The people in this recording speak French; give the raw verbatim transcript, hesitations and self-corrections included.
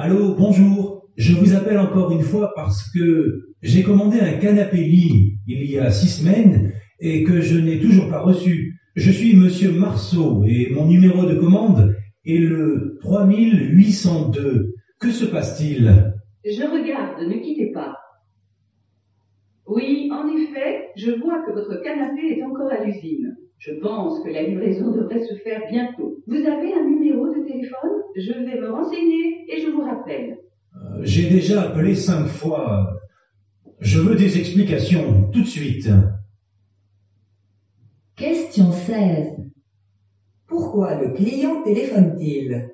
Allô, bonjour. Je vous appelle encore une fois parce que j'ai commandé un canapé lit il y a six semaines et que je n'ai toujours pas reçu. Je suis Monsieur Marceau et mon numéro de commande est le trois mille huit cent deux. Que se passe-t-il? Je regarde, ne quittez pas. Oui, en effet, je vois que votre canapé est encore à l'usine. Je pense que la livraison devrait se faire bientôt. Vous avez un numéro de téléphone? Je vais me renseigner et je vous rappelle. Euh, j'ai déjà appelé cinq fois. Je veux des explications, tout de suite. Question seize. Pourquoi le client téléphone-t-il?